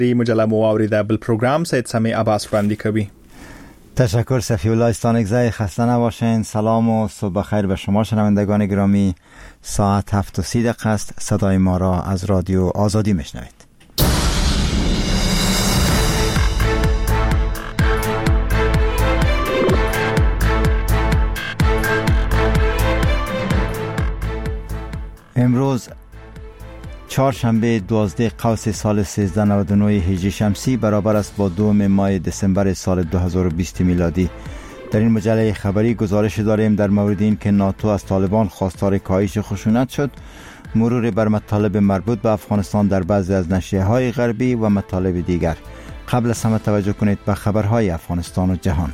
دی مجله مو اوریده بل پروگرام سید سمی عباس وړاندې کوي. تشکر صفی الله استانکزی، خسته نباشین. سلام و صبح بخیر به شما شنوندگان گرامی. ساعت 7:30 است. صدای ما را از رادیو آزادی میشنوید. امروز چهارشنبه 12 قوس سال 1399 هجری شمسی برابر است با 2 ماه دسامبر سال 2020 میلادی. در این مجله خبری گزارش داریم در مورد این که ناتو از طالبان خواستار کاهش خشونت شد، مرور بر مطالب مربوط به افغانستان در بعضی از نشریه‌های غربی و مطالب دیگر. قبل از همه توجه کنید به خبرهای افغانستان و جهان.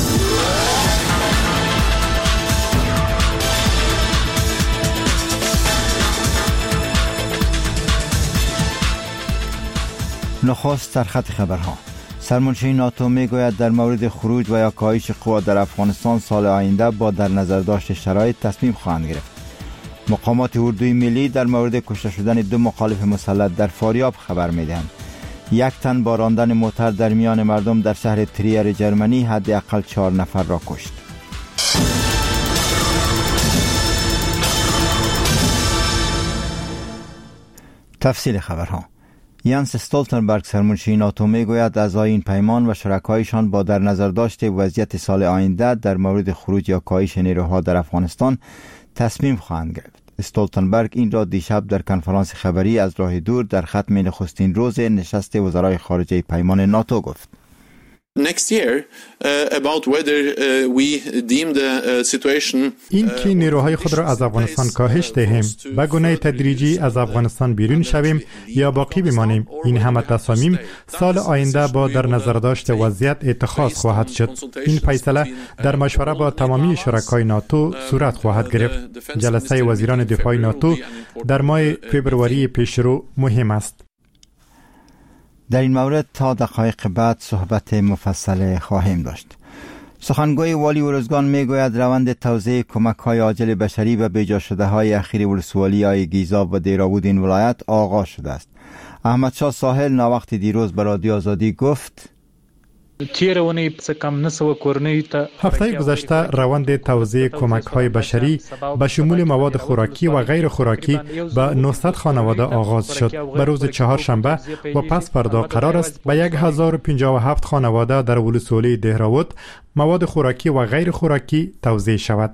نخست سرخط خبرها. سرمنشی ناتو میگوید در مورد خروج و یا کاهش قوا در افغانستان سال آینده با در نظر داشت شرایط تصمیم خواهند گرفت. مقامات اردوی ملی در مورد کشته شدن 2 مخالف مسلح در فاریاب خبر میدهند. 1 تن با راندن موتر در میان مردم در شهر تریر جرمنی حداقل 4 نفر را کشت. تفصیل خبرها. یانس استولتنبرگ سرمنشی ناتو میگوید اعضای این پیمان و شرکایشان با در نظر داشت وضعیت سال آینده در مورد خروج یا کاهش نیروها در افغانستان تصمیم خواهند گرفت. استولتنبرگ این را دیشب در کنفرانس خبری از راه دور در ختم نخستین روز نشست وزرای خارجه پیمان ناتو گفت. Next year about whether we deem the situation این که نیروهای خود را از افغانستان کاهش دهیم، به گونه تدریجی از افغانستان بیرون شویم یا باقی بمانیم، این همه تصامیم سال آینده با در نظر داشت وضعیت اتخاذ خواهد شد. این فیصله در مشوره با تمامی شرکای ناتو صورت خواهد گرفت. جلسه وزیران دفاع ناتو در ماه فوریه پیشرو مهم است. در این مورد تا دقایق بعد صحبت مفصل خواهیم داشت. سخنگوی والی ارزگان میگوید روند توزیع کمک‌های عاجل بشری و بیجا شده های اخیر ولسوالی‌های گیزاب و دیراود این ولایت آغاز شده است. احمد شاه ساحل ناوقت دیروز به رادیو آزادی گفت هفته گذشته روند توزیع کمک‌های بشری به شمول مواد خوراکی و غیر خوراکی به 900 خانواده آغاز شد. به روز چهارشنبه و پس فردا قرار است به 1057 خانواده در ولسوالی دهراود مواد خوراکی و غیر خوراکی توزیع شود.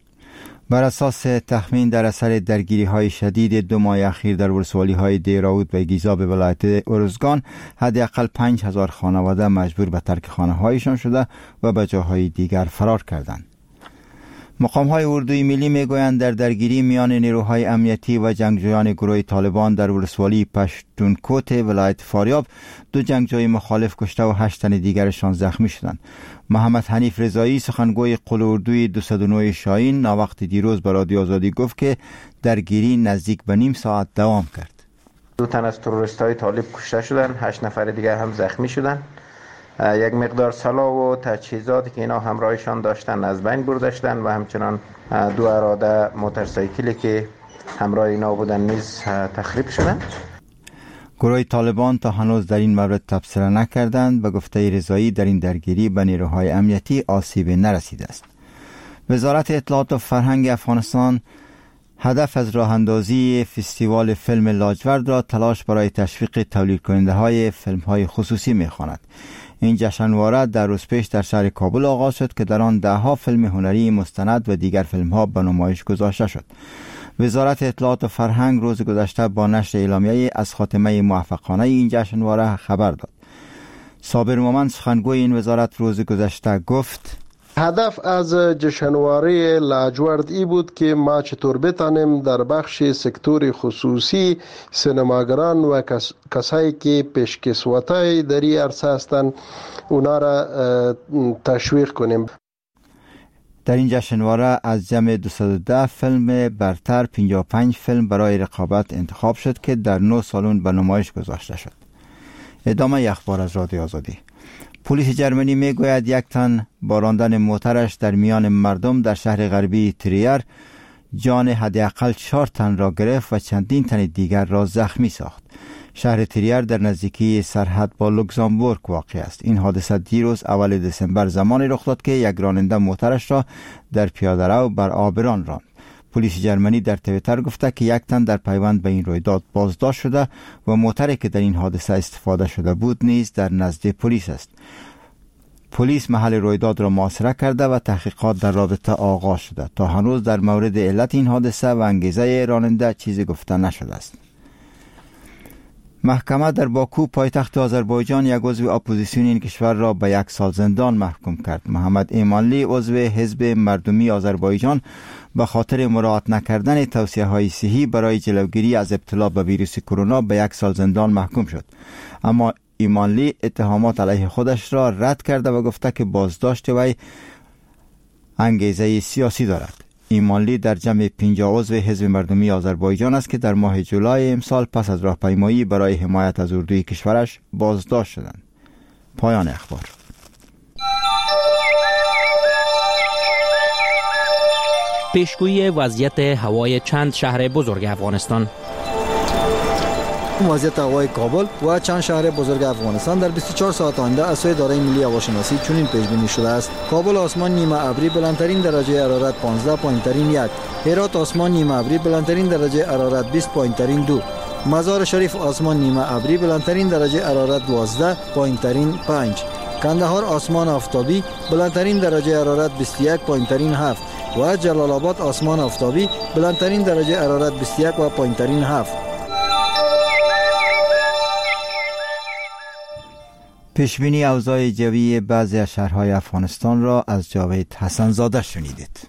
بر اساس تخمین در اثر درگیری‌های شدید 2 ماه اخیر در ولسوالی‌های دیراود و گیزاب ولایت ارزگان حداقل 5000 خانواده مجبور به ترک خانه‌هایشان شده و به جاهای دیگر فرار کردند. مقام‌های اردوی ملی میگویند در درگیری میان نیروهای امنیتی و جنگجویان گروه طالبان در ولسوالی پشتونکوت ولایت فاریاب 2 جنگجوی مخالف کشته و 8 تن دیگرشان زخمی شدند. محمد حنیف رضایی سخنگوی قل اردوی 209 شاهین ناوقت دیروز به رادیو آزادی گفت که درگیری نزدیک به نیم ساعت دوام کرد. 2 تن از تروریست‌های طالب کشته شدند، 8 نفر دیگر هم زخمی شدند. یک مقدار سلاح و تجهیزاتی که اینا همراهشان داشتن از بین برده شدند و همچنان 2 اراده موتورسیکلی که همراه اینا بودن نیز تخریب شدند. گروه طالبان تا هنوز در این مورد تبصره نکردند و گفته رضایی در این درگیری به نیروهای امنیتی آسیب نرسیده است. وزارت اطلاعات و فرهنگ افغانستان هدف از راه اندازی فستیوال فیلم لاجورد را تلاش برای تشویق تولید کننده های فیلم های خصوصی می خواند. این جشنواره در روز پیش در شهر کابل آغاز شد که در آن 10 فیلم هنری مستند و دیگر فیلم ها به نمایش گذاشته شد. وزارت اطلاعات و فرهنگ روز گذشته با نشر اعلامیه از خاتمه موفقانه این جشنواره خبر داد. صابر مومند سخنگوی این وزارت روز گذشته گفت هدف از جشنواره لاجورد ای بود که ما چطور بتانیم در بخش سکتور خصوصی سینماگران و کسایی که پیشکسوتای در این عرصه هستند اونا را تشویق کنیم. در این جشنواره از جمع 210 فیلم برتر 55 فیلم برای رقابت انتخاب شد که در 9 سالن به نمایش گذاشته شد. ادامه اخبار از رادیو آزادی. پلیس جرمنی میگوید 1 تن با راندن موترش در میان مردم در شهر غربی تریر جان حداقل 4 تن را گرفت و چندین تن دیگر را زخمی ساخت. شهر تریر در نزدیکی سرحد با لوکزامبورگ واقع است. این حادثه دیروز اول دسامبر زمانی رخ داد که یک راننده موترش را در پیاده‌رو بر آبران راند. پلیس جرمنی در توییتر گفته که 1 تن در پیوند به این رویداد بازداشت شده و موتری که در این حادثه استفاده شده بود نیز در نزد پلیس است. پلیس محل رویداد را محاصره کرده و تحقیقات در رابطه آغاز شده. تا هنوز در مورد علت این حادثه و انگیزه راننده چیزی گفته نشده است. محکمه در باکو پایتخت آذربایجان یک عضو اپوزیسیون این کشور را به 1 سال زندان محکوم کرد. محمد ایمانلی عضو حزب مردمی آذربایجان به خاطر مراعات نکردن توصیه‌های صحی برای جلوگیری از ابتلا به ویروس کرونا به 1 سال زندان محکوم شد. اما ایمانلی اتهامات علیه خودش را رد کرده و گفته که بازداشت وی انگیزه سیاسی دارد. ایمانلی در جمع 50 عضو حزب مردمی آذربایجان است که در ماه جولای امسال پس از راهپیمایی برای حمایت از اردوی کشورش بازداشت شدند. پایان اخبار. پیشگویی وضعیت هوای چند شهر بزرگ افغانستان. وضعیت هوای کابل و چند شهر بزرگ افغانستان در 24 ساعت آینده از سوی اداره ملی هواشناسی چنین پیش بینی شده است: کابل آسمان نیمه ابری بلندترین درجه حرارت 15، پایینترین 1. هرات آسمان نیمه ابری بلندترین درجه حرارت 20، پایینترین 2. مزار شریف آسمان نیمه ابری بلندترین درجه حرارت 12، پایینترین 5. کندهار آسمان آفتابی بلندترین درجه حرارت 21، پایینترین 7. و جلال آباد آسمان آفتابی بلندترین درجه حرارت 21 و پایینترین 7. پیشبینی اوضاع جوی بعضی از شهرهای افغانستان را از جاوید حسن زاده شنیدید.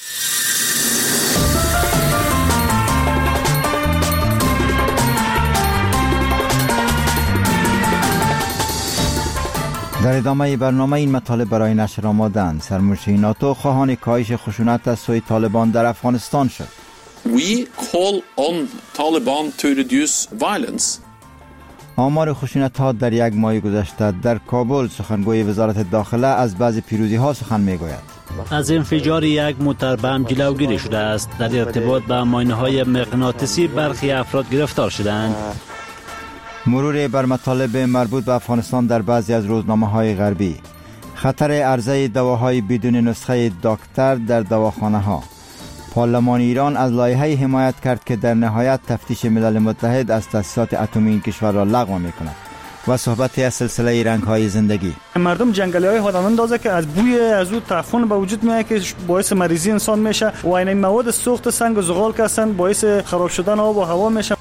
در ادامه برنامه این مطالب برای نشر آماده‌اند. سرمنشی ناتو خواهان کاهش خشونت از سوی طالبان در افغانستان شد. We call on Taliban to reduce violence. آمار خشونت ها در 1 ماه گذشته در کابل. سخنگوی وزارت داخله از بعض پیروزی ها سخن می گوید. از انفجار 1 موتر بم جلوگیری شده است. در ارتباط به ماینه های مغناطیسی برخی افراد گرفتار شدند. مرور بر مطالب مربوط به افغانستان در بعضی از روزنامه های غربی. خطر عرضه دواهای بدون نسخه دکتر در دواخانه ها. پارلمان ایران از لایحه حمایت کرد که در نهایت تفتیش ملل متحد از تأسیسات اتمی این کشور را لغو می‌کند. و صحبت از سلسله رنگ‌های زندگی. مردم جنگلی‌های خودمون اندازه که از بوی از اون تعفن به وجود میاد که باعث مریضی انسان میشه و این مواد سوخت سنگ و زغال که هستن باعث خراب شدن آب و هوا میشه.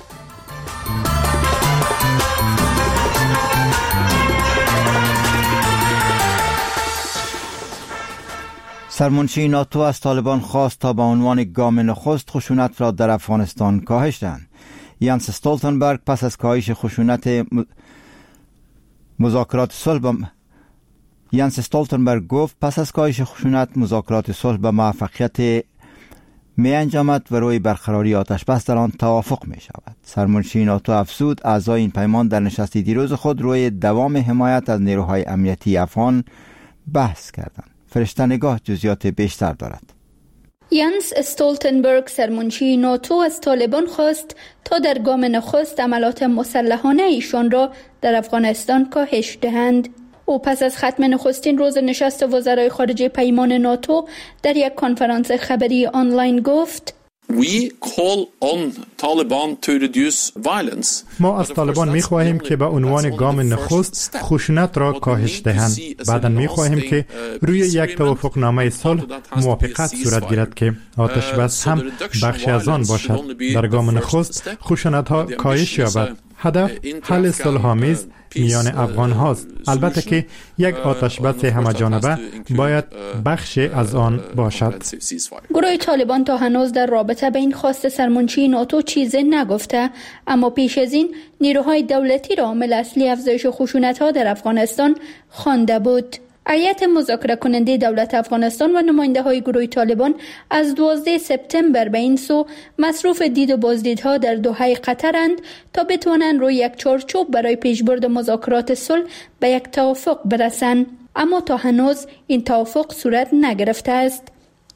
سرمنشی ناتو از طالبان خواست تا به عنوان گام نخست خشونت را در افغانستان کاهش دهند. یانس استولتنبرگ پس از کاهش خشونت مذاکرات صلح یانس استولتنبرگ گفت پس از کاهش خشونت مذاکرات صلح به موفقیت می انجامد و روی برقراری آتش بس در آن توافق می شود. سرمنشی ناتو افزود اعضای این پیمان در نشست دیروز خود روی دوام حمایت از نیروهای امنیتی افغان بحث کردند. فرشته نگاه جزئیات بیشتر دارد. یانس استولتنبرگ سرمنشی ناتو از طالبان خواست تا در گام نخست عملات مسلحانه ایشان را در افغانستان کاهش دهند. او پس از ختم نخستین روز نشست وزرای خارجه پیمان ناتو در یک کنفرانس خبری آنلاین گفت: We call on Taliban to reduce violence. ما از طالبان می‌خواهیم که به عنوان گام نخست خشونت را کاهش دهند. بعداً می‌خواهیم که روی یک توافقنامه صلح موافقت صورت گیرد که آتش بس هم بخشی از آن باشد. در گام نخست خشونت‌ها کاهش یابد. هدف حل صلح‌آمیز میان افغان هاست. البته که یک آتش بس همه‌جانبه باید بخشی از آن باشد. گروه طالبان تا هنوز در رابطه به این خواست سرمنشی ناتو چیزی نگفته، اما پیش از این نیروهای دولتی را عامل اصلی افزایش خشونت‌ها در افغانستان خوانده بود. هیئت مذاکره کننده دولت افغانستان و نماینده های گروه طالبان از 12 سپتامبر به این سو مصروف دید و بازدیدها در دوحه قطرند تا بتوانند روی یک چارچوب برای پیشبرد مذاکرات صلح به یک توافق برسند، اما تا هنوز این توافق صورت نگرفته است.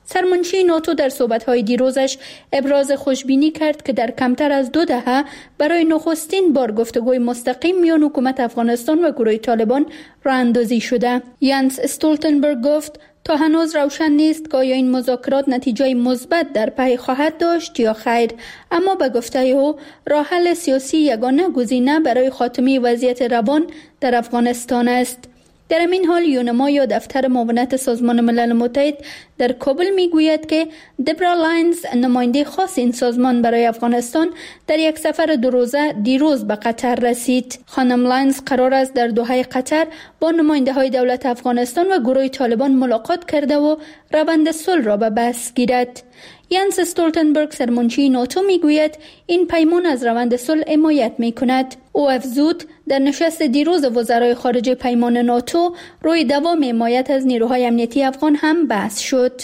سرمنشی ناتو در صحبت‌های دیروزش ابراز خوشبینی کرد که در کمتر از 2 دهه برای نخستین بار گفتگوی مستقیم میان حکومت افغانستان و گروه طالبان راه اندازی شده. یانس استولتنبرگ گفت تا هنوز روشن نیست که آیا این مذاکرات نتیجه مثبت در پی خواهد داشت یا خیر، اما به گفته او راه حل سیاسی یگانه گزینه برای خاتمه وضعیت روان در افغانستان است. در این حال یونما یا دفتر معاونت سازمان ملل متحد در کابل میگوید که دبرا لاینز نماینده خاص این سازمان برای افغانستان در یک سفر 2 روزه دیروز به قطر رسید. خانم لاینز قرار است در دوحه قطر با نماینده های دولت افغانستان و گروه طالبان ملاقات کرده و روند صلح را به بحث گیرد. یانس استولتنبرگ سرمنشی ناتو میگوید این پیمان از روند صلح حمایت میکند. او افزود در نشست دیروز وزرای خارجه پیمان ناتو روی دوام حمایت از نیروهای امنیتی افغان هم بحث شد.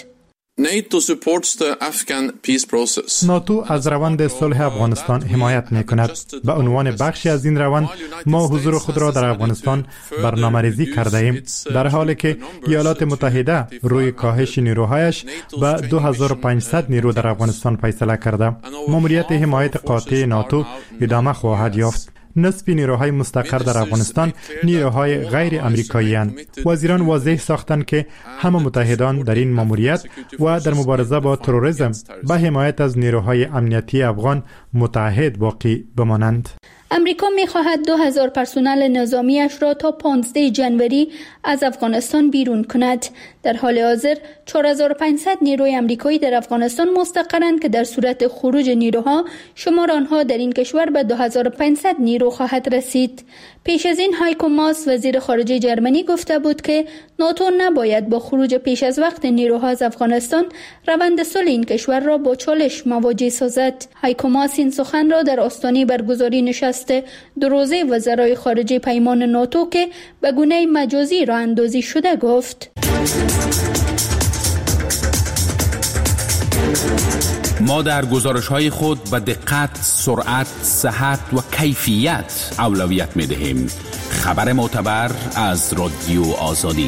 ناتو از روند صلح افغانستان حمایت میکند. به عنوان بخشی از این روند ما حضور خود را در افغانستان برنامه‌ریزی کرده ایم، در حالی که ایالات متحده روی کاهش نیروهایش به 2500 نیرو در افغانستان فیصله کرده. ماموریت حمایت قاطع ناتو ادامه خواهد یافت. نصف نیروهای مستقر در افغانستان نیروهای غیر امریکایی اند. وزیران واضح ساختند که همه متحدان در این ماموریت و در مبارزه با تروریسم به حمایت از نیروهای امنیتی افغان متحد باقی بمانند. امریکا می‌خواهد 2000 پرسنل نظامیش را تا 15 جنوری از افغانستان بیرون کند. در حال حاضر 4500 نیروی امریکایی در افغانستان مستقرند که در صورت خروج نیروها شمار آنها در این کشور به 2500 نیرو خواهد رسید. پیش از این هایکو ماس وزیر خارجه جرمنی گفته بود که ناتو نباید با خروج پیش از وقت نیروها از افغانستان روند صلح این کشور را با چالش مواجه سازد. هایکو ماس این سخن را در آستانه برگزاری نشست 2 روزه وزرای خارجه پیمان ناتو که به گونه مجازی راه اندازی شده گفت. ما در گزارش‌های خود به دقت، سرعت، صحت و کیفیت اولویت می‌دهیم. خبر معتبر از رادیو آزادی.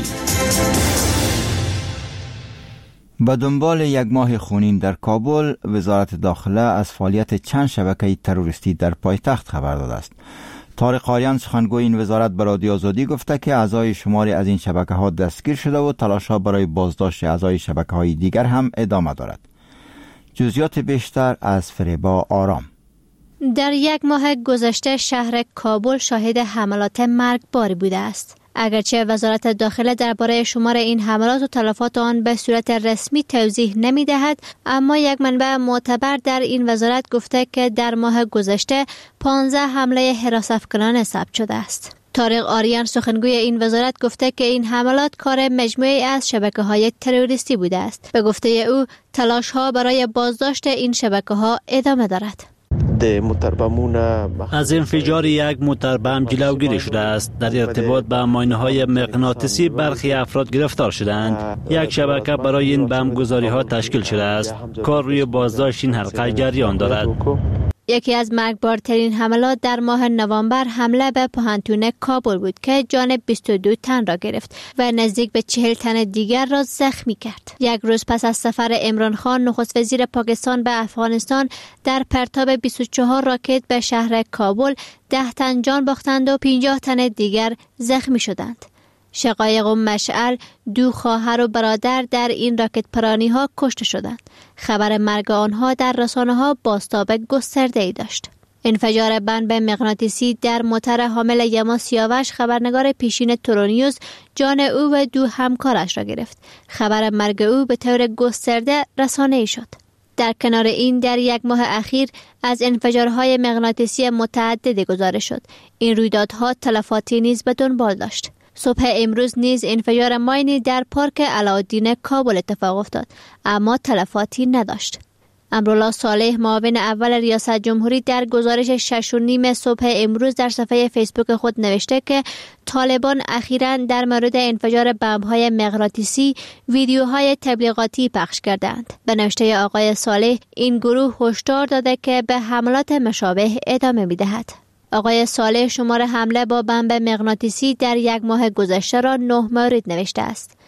به دنبال 1 ماه خونین در کابل، وزارت داخله از فعالیت چند شبکه تروریستی در پایتخت خبر داده است. طارق آریان سخنگوی این وزارت به رادیو آزادی گفته که اعضای شماری از این شبکه‌ها دستگیر شده و تلاش‌ها برای بازداشت اعضای شبکه‌های دیگر هم ادامه دارد. جزئیات بیشتر از فریبا آرام. در 1 ماه گذشته شهر کابل شاهد حملات مرگباری بوده است. اگرچه وزارت داخله درباره شمار این حملات و تلفات آن به صورت رسمی توضیح نمی‌دهد، اما یک منبع معتبر در این وزارت گفته که در ماه گذشته 15 حمله هراس‌افکنانه ثبت شده است. طارق آریان سخنگوی این وزارت گفته که این حملات کار مجموعی از شبکه‌های تروریستی بوده است. به گفته او تلاش‌ها برای بازداشت این شبکه‌ها ادامه دارد. از انفجار 1 موتر بم جلوگیری شده است. در ارتباط به ماینه‌های مغناطیسی برخی افراد گرفتار شدند. 1 شبکه برای این بم گذاری‌ها تشکیل شده است. کار روی بازداشت این حلقه جریان دارد. یکی از مرگبارترین حملات در ماه نوامبر حمله به پوهنتون کابل بود که جان 22 تن را گرفت و نزدیک به 40 تن دیگر را زخمی کرد. 1 روز پس از سفر عمران خان نخست وزیر پاکستان به افغانستان، در پرتاب 24 راکت به شهر کابل 10 تن جان باختند و 50 تن دیگر زخمی شدند. شقایق و مشعل، 2 خواهر و برادر در این راکت پرانی ها کشته شدند. خبر مرگ آنها در رسانه ها بازتاب گسترده ای داشت. انفجار بمب مغناطیسی در موتر حامل یما سیاوش، خبرنگار پیشین تورونیوز، جان او و 2 همکارش را گرفت. خبر مرگ او به طور گسترده رسانه ای شد. در کنار این در 1 ماه اخیر از انفجارهای مغناطیسی متعددی گزارش شد. این رویدادها تلفاتی نیز به دنبال داشت. صبح امروز نیز انفجار ماینی در پارک علاءالدین کابل اتفاق افتاد، اما تلفاتی نداشت. امرالله صالح، معاون اول ریاست جمهوری، در گزارش 6:30 صبح امروز در صفحه فیسبوک خود نوشته که طالبان اخیراً در مورد انفجار بمب‌های مغناطیسی ویدیوهای تبلیغاتی پخش کردند. به نوشته آقای صالح، این گروه هشدار داده که به حملات مشابه ادامه می‌دهد. آقای صالح شمار حمله با بمب مغناطیسی در 1 ماه گذشته را 9 مورد نوشته است.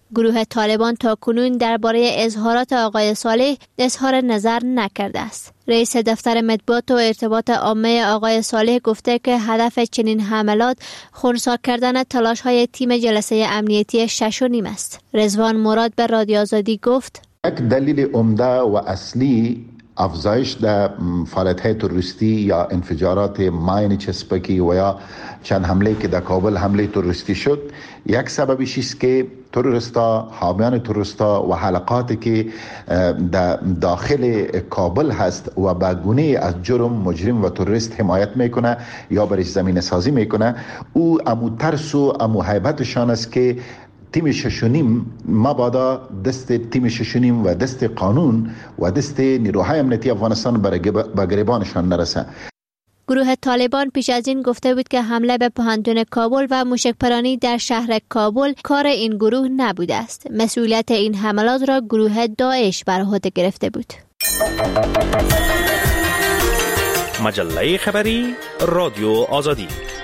گروه طالبان تا کنون درباره اظهارات آقای صالح اظهار نظر نکرده است. رئیس دفتر مطبوعات و ارتباط عامه آقای صالح گفته که هدف چنین حملات خنثی کردن تلاش‌های تیم جلسه امنیتی 6.5 است. رضوان مراد به رادیو آزادی گفت: یک دلیل عمده و اصلی افزایش در فعالیت‌های تروریستی یا انفجارات ماین چسبکی و یا چند حمله که در کابل حمله تروریستی شد، یک سببش است که تروریستا، حامیان تروریستا و حلقاتی که در داخل کابل هست و به گونه از جرم مجرم و تروریست حمایت میکنه یا برش زمین سازی میکنه، او امو ترس و امو هیبتشان است که تیم 6.5 مبادا دست تیم 6.5 و دست قانون و دست نیروهای امنیتی افغانستان به گریبانشان نرسه. گروه طالبان پیش از این گفته بود که حمله به پوهنتون کابل و موشکپرانی در شهر کابل کار این گروه نبوده است. مسئولیت این حملات را گروه داعش بر عهده گرفته بود. مجله خبری رادیو آزادی.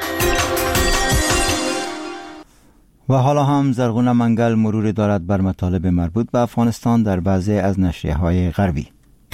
و حالا هم زرغونه منگل مرور دارد بر مطالب مربوط به افغانستان در بعضی از نشریه‌های غربی.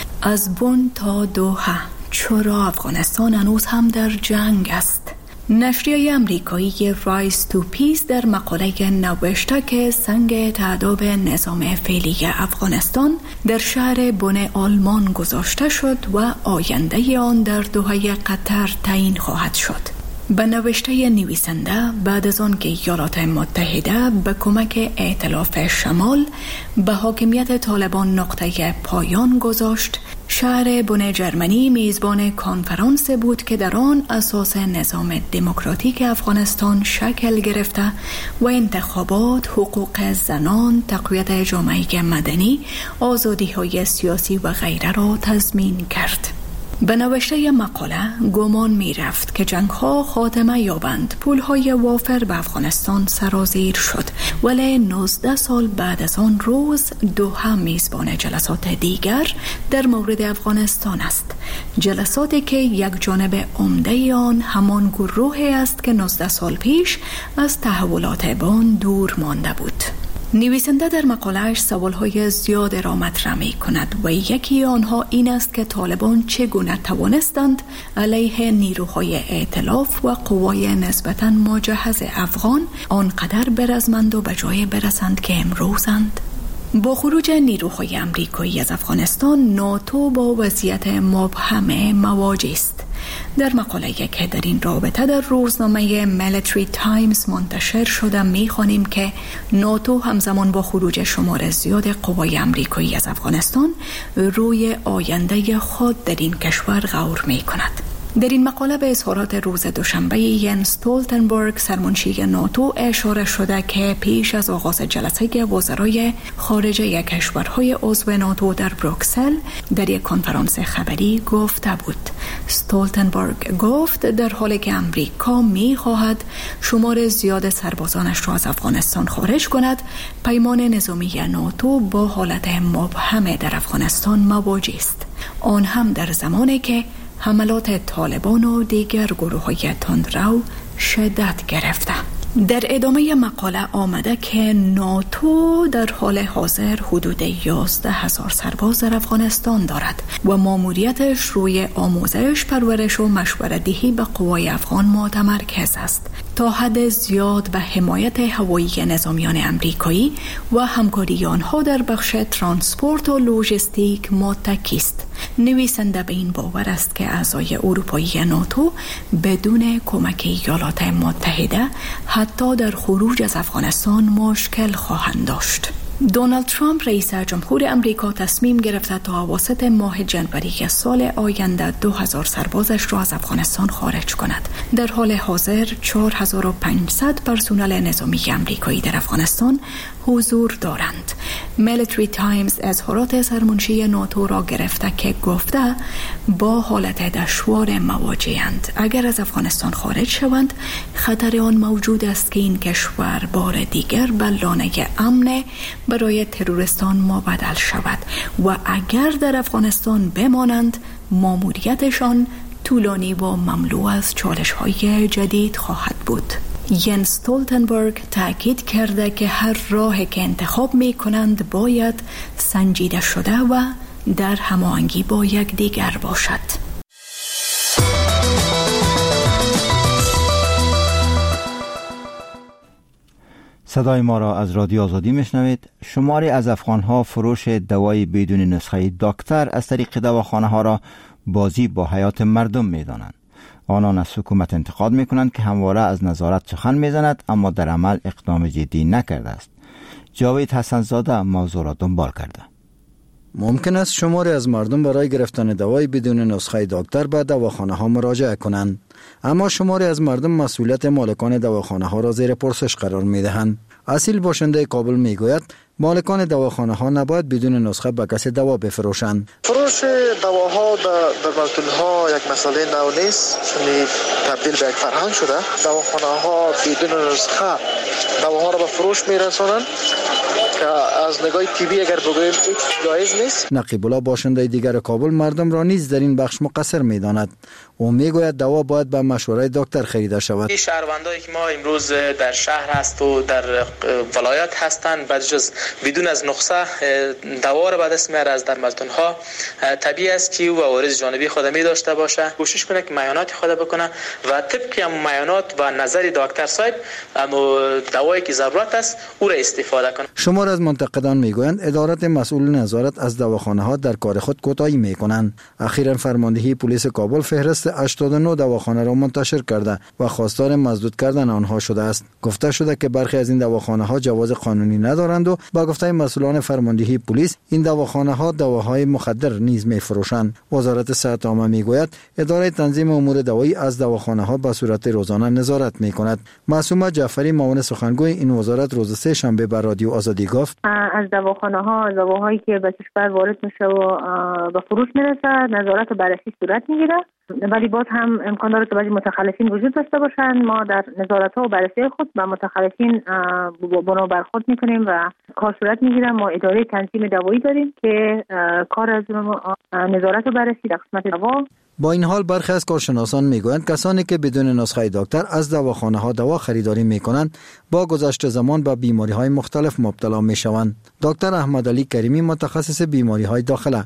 از بن تا دوحه، چرا افغانستان هنوز هم در جنگ است؟ نشریه امریکایی رایز تو پیس در مقاله نوشته که سنگ تعذیب نظام فعلی افغانستان در شهر بن آلمان گذاشته شد و آینده آن در دوحه قطر تعیین خواهد شد. به نوشته نویسنده، بعد از آن که ایالات متحده به کمک ائتلاف شمال به حاکمیت طالبان نقطه پایان گذاشت، شهر بن جرمنی میزبان کنفرانس بود که در آن اساس نظام دموکراتیک افغانستان شکل گرفته و انتخابات، حقوق زنان، تقویت جامعه مدنی، آزادی‌های سیاسی و غیره را تضمین کرد. به نوشته مقاله گمان می رفت که جنگ ها خاتمه یابند، پولهای وافر به افغانستان سرازیر شد، ولی 19 سال بعد از آن روز دوحه میزبان جلسات دیگر در مورد افغانستان است. جلساتی که یک جانب عمده آن همان گروهی است که 19 سال پیش از تحولات بان دور مانده بود. نویسنده در مقاله‌اش سوال‌های زیاد را مطرح می‌کند و یکی آنها این است که طالبان چگونه توانستند علیه نیروهای ائتلاف و قوای نسبتاً مجهز افغان آنقدر برزمند و به جای برسند که امروزند. با خروج نیروهای امریکایی از افغانستان، ناتو با وضعیت مبهم مواجه است. در مقاله‌ای که در این رابطه در روزنامه میلیتری تایمز منتشر شده می‌خوانیم که ناتو همزمان با خروج شمار زیاد قوای امریکایی از افغانستان روی آینده خود در این کشور غور می‌کند. در این مقاله به اظهارات روز دوشنبه ینس استولتنبرگ سرمنشی ناتو اشاره شده که پیش از آغاز جلسه وزرای خارجه کشورهای عضو ناتو در بروکسل در یک کنفرانس خبری گفته بود. استولتنبرگ گفت در حالی که امریکا می‌خواهد شمار زیاد سربازانش را از افغانستان خارج کند، پیمان نظامی ناتو با حالت مبهم در افغانستان مواجه است. آن هم در زمانی که حملات طالبان و دیگر گروه‌های تندرو شدت گرفته. در ادامه مقاله آمده که ناتو در حال حاضر حدود 11,000 سرباز در افغانستان دارد و ماموریتش روی آموزش، پرورش و مشوره‌دهی به قوای افغان متمرکز است. تا حد زیاد به حمایت هوایی نظامیان امریکایی و همکاری آنها در بخش ترانسپورت و لوجستیک متکی است. نویسنده به این باور است که اعضای اروپایی ناتو بدون کمک ایالات متحده حتی در خروج از افغانستان مشکل خواهند داشت. دونالد ترامپ رئیس جمهور امریکا تصمیم گرفته تا اواسط ماه جنوری سال آینده 2,000 سربازش را از افغانستان خارج کند. در حال حاضر 4,500 پرسنل نظامی امریکایی در افغانستان حضور دارند. میلیتری تایمز اظهارات سرمنشی ناتو را گرفته که گفته با حالت دشوار مواجه‌اند. اگر از افغانستان خارج شوند، خطر آن موجود است که این کشور بار دیگر به لانه امن برای تروریستان مبدل شود و اگر در افغانستان بمانند، ماموریتشان طولانی و مملو از چالش‌های جدید خواهد بود. ین استولتنبرگ تاکید کرده که هر راهی که انتخاب می کنند باید سنجیده شده و در هماهنگی با یکدیگر باشد. صدای ما را از رادیو آزادی میشنوید. شماری از افغانها فروش دوای بدون نسخه دکتر از طریق دواخانه ها را بازی با حیات مردم میدانند. آنان از حکومت انتقاد میکنند که همواره از نظارت سخن میزند اما در عمل اقدام جدی نکرده است. جاوید حسنزاده موضوع را دنبال کرده. ممکن است شماری از مردم برای گرفتن دوای بدون نسخه دکتر به دواخانه ها مراجعه کنند، اما شماری از مردم مسئولیت مالکان دواخانه ها را زیر پرسش قرار می دهند. اصیل باشنده کابل می گوید مالکان دواخانه ها نباید بدون نسخه به کسی دوا بفروشند. فروش دواها در ملتونها یک مسئله نو نیست، چون تبدیل به یک فرهنگ شده. دواخانه ها بدون نسخه دواها را به فروش می رسانند که از نگاه طبی اگر بگوییم جایز نیست. نقیب الله باشنده دیگر کابل مردم را نیز در این بخش مقصر می داند. او می گوید دوا باید به مشوره دکتر خریده شود. این شهروندایی که ما امروز در شهر هست و در ولایت هستند بعد جز بدون از نسخه دوا را به دست میاره از در ملتونها، طبیعی است که او عوارض جانبی خود می داشته باشه، کوشش کنه که معاینات خود بکنه و طبق معاینات و نظر دکتر صاحب دوایی که ضرورت است او را استفاده کنه. شمار از منتقدان میگویند ادارات مسئول نظارت از دواخانه ها در کار خود کوتاهی میکنند. اخیراً فرماندهی پلیس کابل فهرست 89 دواخانه را منتشر کرده و خواستار مسدود کردن آنها شده است. گفته شده که برخی از این دواخانه ها جواز قانونی ندارند و با گفته مسئولان فرماندهی پلیس این دواخانه ها دواهای مخدر نیز میفروشند. وزارت صحت عامه میگوید اداره تنظیم امور دوایی از دواخانه ها به صورت روزانه نظارت میکند. معصومه جعفری معاون سخنگوی این وزارت روز سه شنبه بر رادیو آزادی گفت از دواخانه ها دواهایی که به کشور وارد میشه و به فروش میرسه نظارت و بررسی صورت میگیره، ولی باز هم امکان داره که بعضی متخلفین وجود داشته باشند. ما در نظارت ها و بررسی خود به متخلفین بنا برخورد میکنیم و کار صورت میگیره. ما اداره تنظیم دوایی داریم که کار از نظارت و بررسی در قسمت دوا. با این حال برخی از کارشناسان میگویند کسانی که بدون نسخه دکتر از دواخانه ها دوا خریداری میکنند با گذشت زمان به بیماری های مختلف مبتلا میشوند. دکتر احمد علی کریمی متخصص بیماری های داخله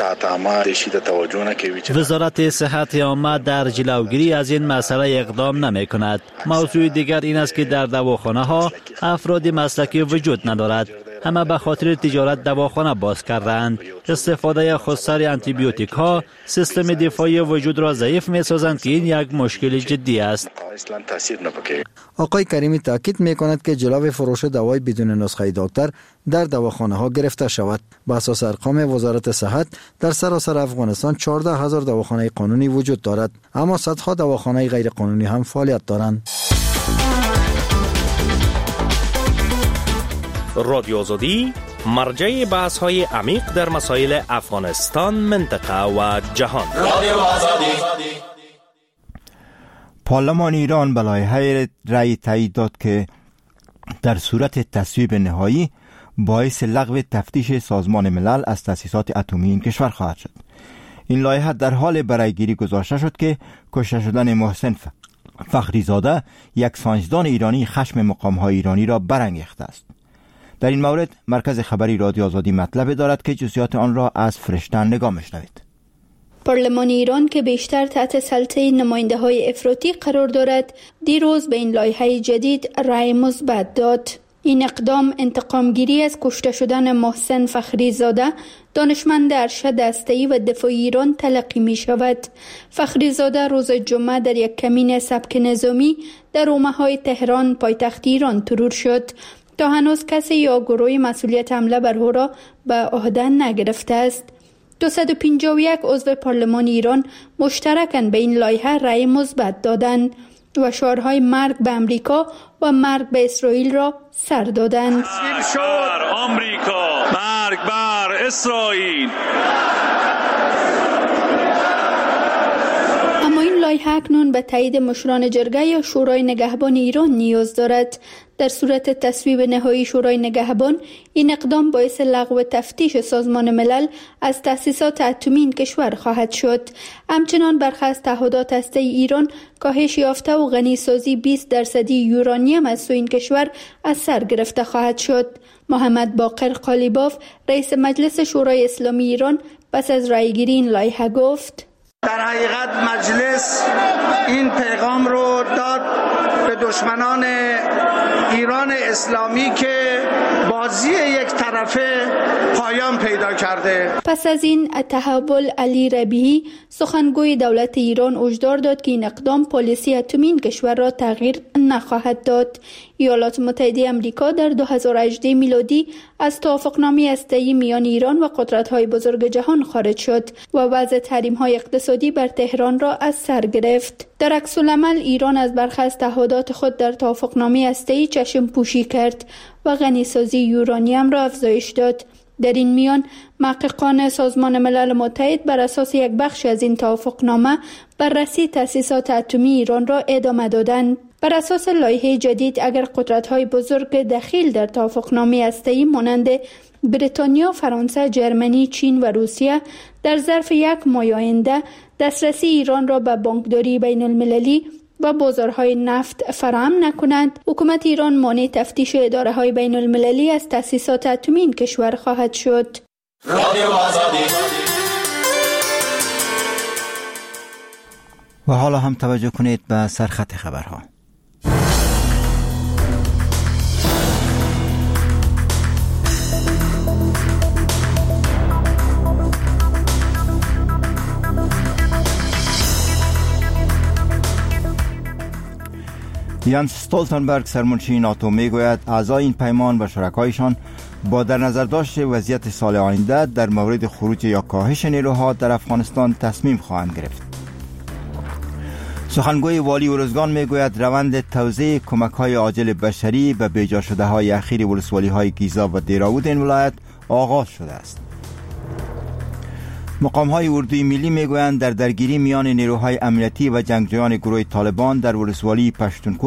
وزارت صحت عامه در جلوگیری از این مسئله اقدام نمی کند. موضوع دیگر این است که در دواخانه ها افراد مسلکی وجود ندارد. همه به خاطر تجارت دواخانه باز کردند. استفاده خودسر آنتی بیوتیک ها سیستم دفاعی وجود را ضعیف می سازند که این یک مشکل جدی است. آقای کریمی تاکید می کند که جلوی فروش دوای بدون نسخه دکتر در دواخانه ها گرفته شود. با اساس ارقام وزارت صحت در سراسر افغانستان 14,000 دواخانه قانونی وجود دارد، اما صدها دواخانه غیر قانونی هم فعالیت دارند. رادیو آزادی مرجع بحث های عمیق در مسائل افغانستان، منطقه و جهان. رادیو آزادی. پارلمان ایران به لایحه رأی تایید داد که در صورت تصویب نهایی باعث لغو تفتیش سازمان ملل از تأسیسات اتمی این کشور خواهد شد. این لایحه در حال برایگیری گذاشته شد که کشته شدن محسن فخریزاده، یک ساینسدان ایرانی، خشم مقام‌های ایرانی را برانگیخته است. در این مورد مرکز خبری رادیو آزادی مطلب دارد که جزئیات آن را از فرشته نگاه می‌شنوید. پارلمان ایران که بیشتر تحت سلطه نماینده‌های افراطی قرار دارد، دیروز به این لایحه جدید رأی مثبت داد. این اقدام انتقامگیری از کشته شدن محسن فخریزاده، دانشمند ارشد هسته‌ای و دفاعی ایران تلقی می شود. فخریزاده روز جمعه در یک کمین سبک نظامی در حومه‌های تهران پایتخت ایران ترور شد. تا هنوز کسی یا گروهی مسئولیت حمله بر او را به عهده نگرفته است. 251 عضو پارلمان ایران مشترکاً به این لایحه رأی مثبت دادند و شعارهای مرگ به امریکا و مرگ به اسرائیل را سر دادند. آمریکا، مرگ بر اسرائیل. اما این لایحه اکنون به تایید مشران جرگه یا شورای نگهبان ایران نیاز دارد. در صورت تصویب نهایی شورای نگهبان، این اقدام باعث لغو تفتیش سازمان ملل از تأسیسات اتمی این کشور خواهد شد. همچنان برخی از تعهدات هسته ایران کاهش یافته و غنیسازی 20% یورانیم از سوی این کشور از سر گرفته خواهد شد. محمد باقر قالیباف، رئیس مجلس شورای اسلامی ایران، پس از رایگیری این لایحه گفت: در حقیقت مجلس این پیغام رو داد به دشمنان ایران اسلامی که بازی یک طرفه پایان پیدا کرده. پس از این تحول علی ربیعی، سخنگوی دولت ایران، هشدار داد که این اقدام پالیسی اتمی این کشور را تغییر نخواهد داد. ایالات متحده آمریکا در 2018 میلادی از توافقنامه هسته‌ای میان ایران و قدرت‌های بزرگ جهان خارج شد و وضع تحریم‌های اقتصادی بر تهران را از سر گرفت. در عکس العمل ایران از برخی از تعهدات خود در توافقنامه هسته‌ای چشم پوشی کرد و غنیسازی یورانیم را افزایش داد. در این میان محققان سازمان ملل متحد بر اساس یک بخش از این توافقنامه بررسی تأسیسات اتمی ایران را ادامه دادند. بر اساس لایحه جدید، اگر قدرت‌های بزرگ دخیل در توافقنامه هسته‌ای مانند بریتانیا، فرانسه، جرمنی، چین و روسیه در ظرف یک ماه آینده دسترسی ایران را به بانکداری بین المللی و بازارهای نفت فراهم نکنند، حکومت ایران مانع تفتیش اداره‌های بین المللی از تأسیسات اتمی این کشور خواهد شد. و حالا هم توجه کنید به سرخط خبرها. یانس استولتنبرگ، سرمنشی ناتو، میگوید اعضای این پیمان و شرکایشان با در نظر داشت وضعیت سال آینده در مورد خروج یا کاهش نیروها در افغانستان تصمیم خواهند گرفت. سخنگوی والی ارزگان میگوید روند توزیع کمک‌های عاجل بشری به بیجا شده های اخیر ولسوالی‌های گیزا و دیراود این ولایت آغاز شده است. مقام‌های اردوی ملی میگویند در درگیری میان نیروهای امنیتی و جنگجویان گروه طالبان در ولسوالی پشتونخوا